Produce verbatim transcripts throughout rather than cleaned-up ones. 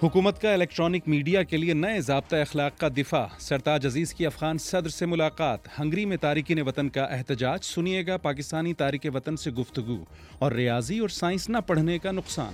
حکومت کا electronic media کے لیے نئے ضابطۂ اخلاق کا دفاع، سرتاج عزیز کی افغان صدر سے ملاقات، ہنگری میں تارکین وطن کا احتجاج، سنیے گا پاکستانی تارک وطن سے گفتگو، اور ریاضی اور سائنس نہ پڑھنے کا نقصان۔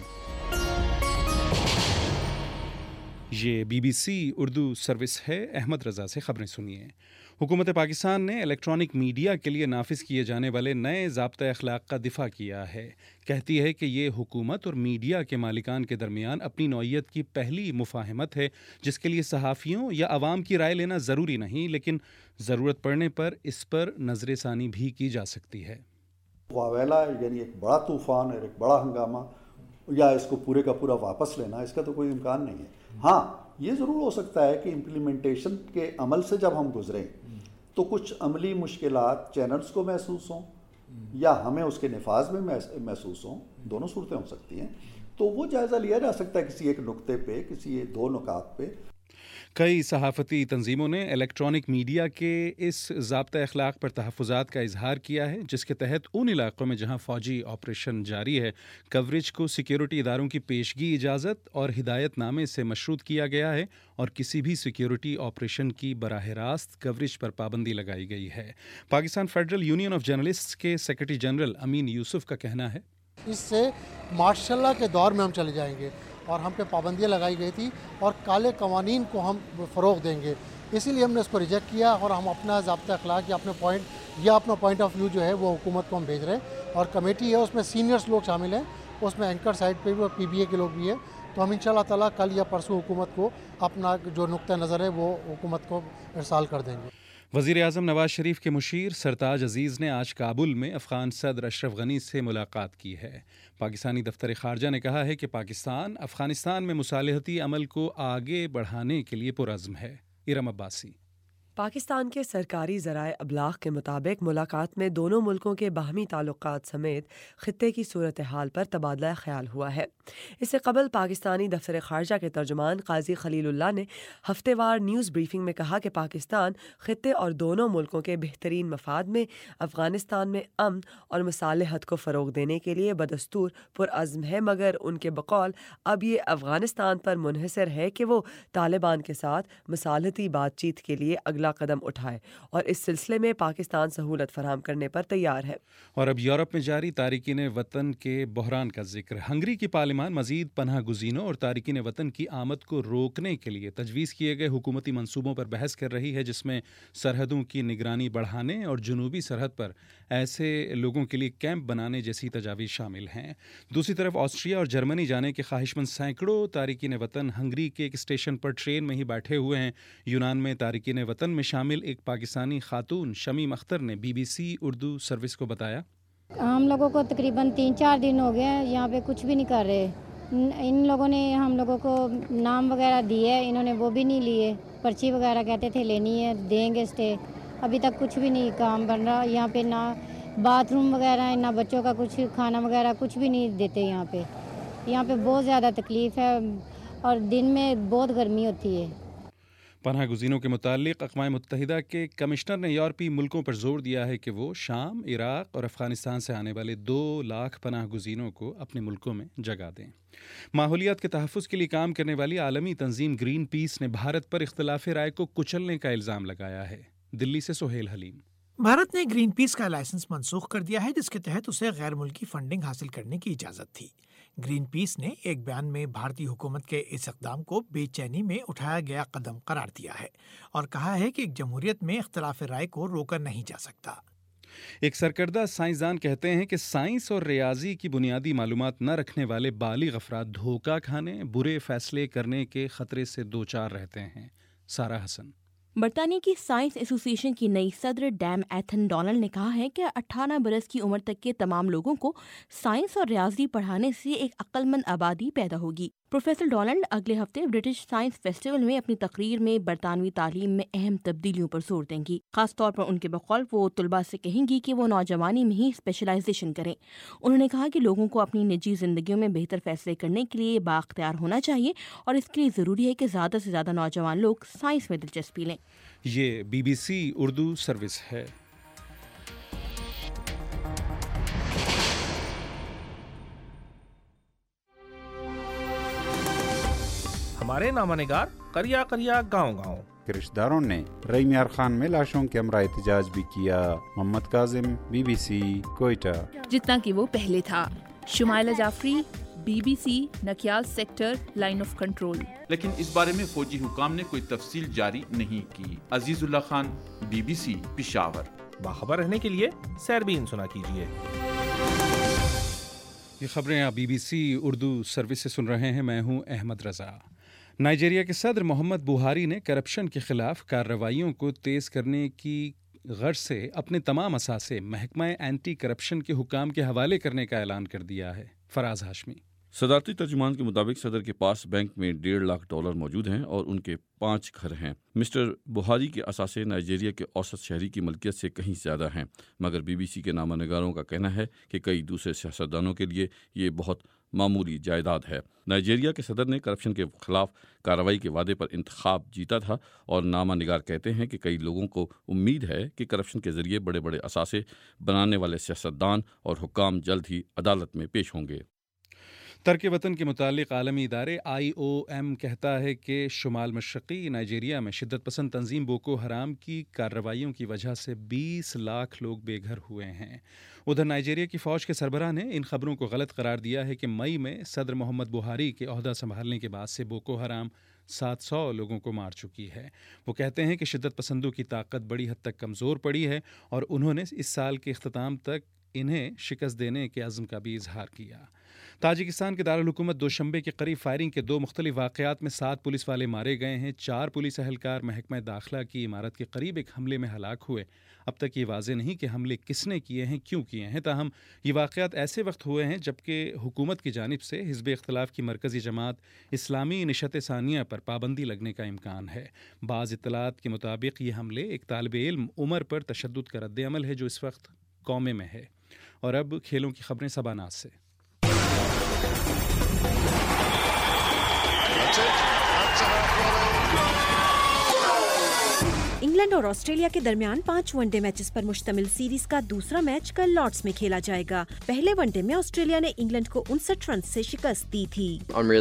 یہ B B C Urdu service ہے، احمد رضا سے خبریں سنیے۔ حکومت پاکستان نے الیکٹرانک میڈیا کے لیے نافذ کیے جانے والے نئے ضابطۂ اخلاق کا دفاع کیا ہے۔ کہتی ہے کہ یہ حکومت اور میڈیا کے مالکان کے درمیان اپنی نوعیت کی پہلی مفاہمت ہے، جس کے لیے صحافیوں یا عوام کی رائے لینا ضروری نہیں، لیکن ضرورت پڑنے پر اس پر نظر ثانی بھی کی جا سکتی ہے۔ واویلا یعنی ایک بڑا طوفان اور ایک بڑا ہنگامہ یا اس کو پورے کا پورا واپس لینا، اس کا تو کوئی امکان نہیں ہے۔ ہاں یہ ضرور ہو سکتا ہے کہ امپلیمنٹیشن کے عمل سے جب ہم گزریں تو کچھ عملی مشکلات چینلز کو محسوس ہوں یا ہمیں اس کے نفاذ میں محسوس ہوں، دونوں صورتیں ہو سکتی ہیں، تو وہ جائزہ لیا جا سکتا ہے کسی ایک نقطے پہ، کسی دو نکات پہ۔ کئی صحافتی تنظیموں نے الیکٹرانک میڈیا کے اس ضابطۂ اخلاق پر تحفظات کا اظہار کیا ہے، جس کے تحت ان علاقوں میں جہاں فوجی آپریشن جاری ہے، کوریج کو سیکیورٹی اداروں کی پیشگی اجازت اور ہدایت نامے سے مشروط کیا گیا ہے، اور کسی بھی سیکیورٹی آپریشن کی براہ راست کوریج پر پابندی لگائی گئی ہے۔ Pakistan federal union of journalists کے سیکرٹری جنرل امین یوسف کا کہنا ہے، اس سے ماشاء اللہ کے دور میں ہم چلے جائیں گے، اور ہم پہ پابندیاں لگائی گئی تھی اور کالے قوانین کو ہم فروغ دیں گے، اسی لیے ہم نے اس کو ریجیکٹ کیا، اور ہم اپنا ضابطۂ اخلاق یا اپنے پوائنٹ یا اپنا پوائنٹ آف ویو جو ہے وہ حکومت کو ہم بھیج رہے ہیں، اور کمیٹی ہے اس میں سینئرس لوگ شامل ہیں، اس میں اینکر سائٹ پہ بھی اور پی بی اے کے لوگ بھی ہیں، تو ہم انشاءاللہ تعالیٰ کل یا پرسوں حکومت کو اپنا جو نقطہ نظر ہے وہ حکومت کو ارسال کر دیں گے۔ وزیر اعظم نواز شریف کے مشیر سرتاج عزیز نے آج کابل میں افغان صدر اشرف غنی سے ملاقات کی ہے۔ پاکستانی دفتر خارجہ نے کہا ہے کہ پاکستان افغانستان میں مصالحتی عمل کو آگے بڑھانے کے لیے پرعزم ہے۔ ارم عباسی۔ پاکستان کے سرکاری ذرائع ابلاغ کے مطابق ملاقات میں دونوں ملکوں کے باہمی تعلقات سمیت خطے کی صورتحال پر تبادلہ خیال ہوا ہے۔ اس سے قبل پاکستانی دفتر خارجہ کے ترجمان قاضی خلیل اللہ نے ہفتے وار نیوز بریفنگ میں کہا کہ پاکستان خطے اور دونوں ملکوں کے بہترین مفاد میں افغانستان میں امن اور مصالحت کو فروغ دینے کے لیے بدستور پرعزم ہے، مگر ان کے بقول اب یہ افغانستان پر منحصر ہے کہ وہ طالبان کے ساتھ مصالحتی بات چیت کے لیے اگلا قدم اٹھائے، اور اس سلسلے میں پاکستان سہولت فراہم کرنے پر تیار ہے۔ اور اب یورپ میں جاری تارکین وطن کے بحران کا ذکر۔ ہنگری کی پارلیمان مزید پناہ گزینوں اور تارکین وطن کی آمد کو روکنے کے لیے تجویز کیے گئے حکومتی منصوبوں پر بحث کر رہی ہے، جس میں سرحدوں کی نگرانی بڑھانے اور جنوبی سرحد پر ایسے لوگوں کے لیے کیمپ بنانے جیسی تجاویز شامل ہیں۔ دوسری طرف آسٹریا اور جرمنی جانے کے خواہش مند سینکڑوں تارکین وطن ہنگری کے ایک اسٹیشن پر ٹرین میں ہی بیٹھے ہوئے ہیں۔ یونان میں تارکین وطن میں شامل ایک پاکستانی خاتون شمیم اختر نے B B C Urdu service کو بتایا، ہم لوگوں کو تقریباً تین چار دن ہو گئے ہیں یہاں پہ کچھ بھی نہیں کر رہے۔ ان لوگوں نے ہم لوگوں کو نام وغیرہ دیے، انہوں نے وہ بھی نہیں لیے، پرچی وغیرہ کہتے تھے لینی ہے، دیں گے اسٹے، ابھی تک کچھ بھی نہیں کام بن رہا یہاں پہ، نہ باتھ روم وغیرہ ہے، نہ بچوں کا کچھ کھانا وغیرہ کچھ بھی نہیں دیتے یہاں پہ۔ یہاں پہ بہت زیادہ تکلیف ہے اور دن میں بہت گرمی ہوتی ہے۔ پناہ گزینوں کے متعلق اقوام متحدہ کے کمشنر نے یورپی ملکوں پر زور دیا ہے کہ وہ شام، عراق اور افغانستان سے آنے والے دو لاکھ پناہ گزینوں کو اپنے ملکوں میں جگہ دیں۔ ماحولیات کے تحفظ کے لیے کام کرنے والی عالمی تنظیم گرین پیس نے بھارت پر اختلاف رائے کو کچلنے کا الزام لگایا ہے۔ دلی سے سہیل حلیم۔ بھارت نے گرین پیس کا لائسنس منسوخ کر دیا ہے، جس کے تحت اسے غیر ملکی فنڈنگ حاصل کرنے کی اجازت تھی۔ گرین پیس نے ایک بیان میں بھارتی حکومت کے اس اقدام کو بے چینی میں اٹھایا گیا قدم قرار دیا ہے اور کہا ہے کہ ایک جمہوریت میں اختلاف رائے کو روکا نہیں جا سکتا۔ ایک سرکردہ سائنسدان کہتے ہیں کہ سائنس اور ریاضی کی بنیادی معلومات نہ رکھنے والے بالغ افراد دھوکہ کھانے، برے فیصلے کرنے کے خطرے سے دوچار رہتے ہیں۔ سارہ حسن۔ برطانیہ کی سائنس ایسوسی ایشن کی نئی صدر ڈیم ایتھن ڈونلڈ نے کہا ہے کہ اٹھارہ برس کی عمر تک کے تمام لوگوں کو سائنس اور ریاضی پڑھانے سے ایک عقل مند آبادی پیدا ہوگی۔ پروفیسر ڈونلڈ اگلے ہفتے برٹش سائنس فیسٹیول میں اپنی تقریر میں برطانوی تعلیم میں اہم تبدیلیوں پر زور دیں گی۔ خاص طور پر ان کے بقول وہ طلباء سے کہیں گی کہ وہ نوجوانی میں ہی اسپیشلائزیشن کریں۔ انہوں نے کہا کہ لوگوں کو اپنی نجی زندگیوں میں بہتر فیصلے کرنے کے لیے بااختیار ہونا چاہیے، اور اس کے لیے ضروری ہے کہ زیادہ سے زیادہ نوجوان لوگ سائنس میں دلچسپی لیں۔ یہ B B C Urdu service ہے۔ ہمارے نامہ نگار کریا کریا گاؤں گاؤں رشتہ داروں نے رئی میار خان میں لاشوں کے ہمراہ احتجاج بھی کیا. Muhammad Kazim, B B C, Quetta. جتنا کہ وہ پہلے تھا. Shumaila Jafri, B B C, Nikyal sector, line of control. لیکن اس بارے میں فوجی حکام نے کوئی تفصیل جاری نہیں کی. Aziz Ullah Khan, B B C, Peshawar. باخبر رہنے کے لیے سیربین سنا کیجیے. یہ خبریں آپ B B C Urdu service سے سن رہے ہیں. میں ہوں احمد رضا. نائجیریا کے صدر محمد بوہاری نے کرپشن کے خلاف کارروائیوں کو تیز کرنے کی غرض سے اپنے تمام اثاثے محکمہ اینٹی کرپشن کے حکام کے حوالے کرنے کا اعلان کر دیا ہے. فراز ہاشمی. صدارتی ترجمان کے مطابق صدر کے پاس بینک میں ڈیڑھ لاکھ ڈالر موجود ہیں اور ان کے پانچ گھر ہیں. مسٹر بوہاری کے اثاثے نائجیریا کے اوسط شہری کی ملکیت سے کہیں زیادہ ہیں، مگر بی بی سی کے نامہ نگاروں کا کہنا ہے کہ کئی دوسرے سیاستدانوں کے لیے یہ بہت معمولی جائیداد ہے. نائجیریا کے صدر نے کرپشن کے خلاف کارروائی کے وعدے پر انتخاب جیتا تھا اور نامہ نگار کہتے ہیں کہ کئی لوگوں کو امید ہے کہ کرپشن کے ذریعے بڑے بڑے اثاثے بنانے والے سیاستدان اور حکام جلد ہی عدالت میں پیش ہوں گے. ترک وطن کے متعلق عالمی ادارے آئی او ایم کہتا ہے کہ شمال مشرقی نائجیریا میں شدت پسند تنظیم بوکو حرام کی کارروائیوں کی وجہ سے بیس لاکھ لوگ بے گھر ہوئے ہیں. ادھر نائجیریا کی فوج کے سربراہ نے ان خبروں کو غلط قرار دیا ہے کہ مئی میں صدر محمد بوہاری کے عہدہ سنبھالنے کے بعد سے بوکو حرام سات سو لوگوں کو مار چکی ہے. وہ کہتے ہیں کہ شدت پسندوں کی طاقت بڑی حد تک کمزور پڑی ہے اور انہوں نے اس سال کے اختتام تک انہیں شکست دینے کے عزم کا بھی اظہار کیا. تاجکستان کے دارالحکومت دوشنبے کے قریب فائرنگ کے دو مختلف واقعات میں سات پولیس والے مارے گئے ہیں. چار پولیس اہلکار محکمہ داخلہ کی عمارت کے قریب ایک حملے میں ہلاک ہوئے. اب تک یہ واضح نہیں کہ حملے کس نے کیے ہیں، کیوں کیے ہیں. تاہم یہ واقعات ایسے وقت ہوئے ہیں جبکہ حکومت کی جانب سے حزب اختلاف کی مرکزی جماعت اسلامی نشت ثانیہ پر پابندی لگنے کا امکان ہے. بعض اطلاعات کے مطابق یہ حملے ایک طالب علم عمر پر تشدد کا رد عمل ہے جو اس وقت قومے میں ہے. اور اب کھیلوں کی خبریں سباناز سے. انگلینڈ اور آسٹریلیا کے درمیان پانچ ون ڈے میچز پر مشتمل سیریز کا دوسرا میچ کل لارڈس میں کھیلا جائے گا. پہلے ون ڈے میں آسٹریلیا نے انگلینڈ کو انسٹھ رن سے شکست دی تھی.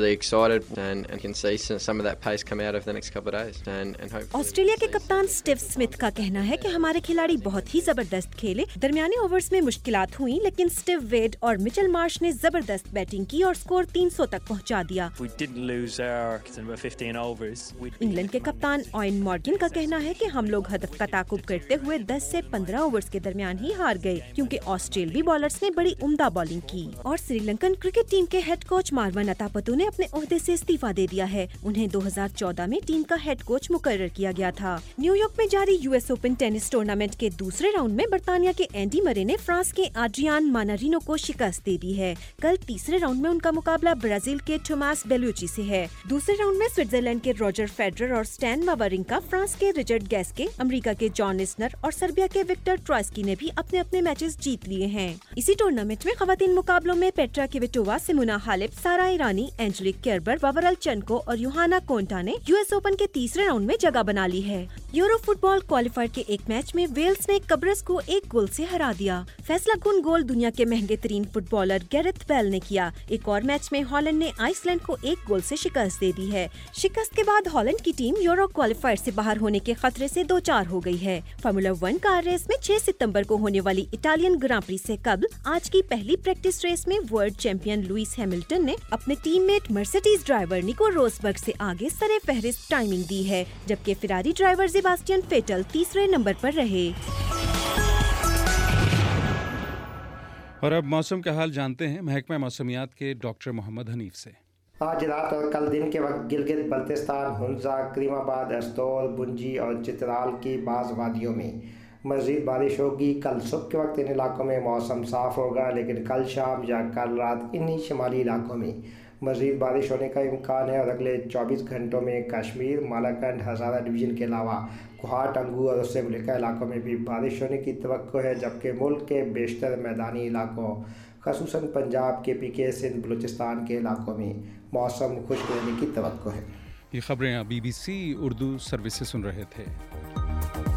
آسٹریلیا کے کپتان اسٹیو اسمتھ کا کہنا ہے کہ ہمارے کھلاڑی بہت ہی زبردست کھیلے. درمیانی اوورز میں مشکلات ہوئیں لیکن اسٹیو ویڈ اور مچل مارش نے زبردست بیٹنگ کی اور سکور تین سو تک پہنچا دیا. انگلینڈ کے کپتان اوین مارگن کا کہنا ہے کہ ہم لوگ ہدف کا تعاقب کرتے ہوئے دس سے پندرہ اوورز کے درمیان ہی ہار گئے کیونکہ آسٹریلوی بالرز نے بڑی عمدہ بالنگ کی. اور سری لنکن کرکٹ ٹیم کے ہیڈ کوچ مارون اتاپتو نے اپنے عہدے سے استعفیٰ دے دیا ہے. انہیں دو ہزار چودہ میں ٹیم کا ہیڈ کوچ مقرر کیا گیا تھا. نیو یارک میں جاری U S Open tennis tournament کے دوسرے راؤنڈ میں برطانیہ کے اینڈی مرے نے فرانس کے آڈریان مانارینو کو شکست دے دی ہے. کل تیسرے راؤنڈ میں ان کا مقابلہ برازیل کے ٹوماس بیلوچی سے ہے. دوسرے راؤنڈ میں سوئٹزرلینڈ کے روجر فیڈرر اور سٹین واورنکا، فرانس کے رچرڈ گیسکے، امریکہ کے جان اسنر اور سربیا کے وکٹر ٹرائسکی نے بھی اپنے اپنے میچز جیت لیے ہیں. اسی ٹورنامنٹ میں خواتین مقابلوں میں پیٹرا کویٹووا، سیمونا ہالپ، سارا ایرانی، اینجلک کیربر، واورل چنکو اور یوہانا کونٹا نے یو ایس اوپن کے تیسرے راؤنڈ میں جگہ بنا لی ہے. یورو فٹ بال کوالیفائر کے ایک میچ میں ویلز نے قبرص کو ایک گول سے ہرا دیا. فیصلہ کن گول دنیا کے مہنگے ترین فٹ بالر گیرتھ بیل نے کیا. ایک اور میچ میں ہالینڈ نے آئس لینڈ کو ایک گول سے شکست دے دی ہے. شکست کے بعد ہالینڈ کی ٹیم یورو کوالیفائر سے باہر ہونے کے خطرے سے دو چار ہو گئی ہے. فارمولا ون کار ریس میں چھ ستمبر کو ہونے والی اٹالین گراں پری سے قبل آج کی پہلی پریکٹس ریس میں ورلڈ چیمپئن لوئس ہیملٹن نے اپنے team mate Mercedes driver Nico Rosberg سے آگے سرے فہرست ٹائمنگ دی ہے، جبکہ فراری ڈرائیور سیباسٹین فیٹل تیسرے نمبر پر رہے. اور اب موسم کا حال جانتے ہیں محکمہ موسمیات کے ڈاکٹر محمد حنیف سے. آج رات اور کل دن کے وقت گلگت بلتستان، ہنزا، کریم آباد، استول، بنجی اور چترال کی بعض وادیوں میں مزید بارش ہوگی. کل صبح کے وقت ان علاقوں میں موسم صاف ہوگا، لیکن کل شام یا کل رات انہی شمالی علاقوں میں مزید بارش ہونے کا امکان ہے. اور اگلے چوبیس گھنٹوں میں کشمیر، مالاکنڈ، ہزارہ ڈویژن کے علاوہ کوہاٹ، انگو اور اس سے ملکہ علاقوں میں بھی بارش ہونے کی توقع ہے، جبکہ ملک کے بیشتر میدانی علاقوں خصوصاً پنجاب کے پی کے، سندھ، بلوچستان کے علاقوں میں موسم خشک رہنے کی توقع ہے. یہ خبریں B B C Urdu service سے سن رہے تھے.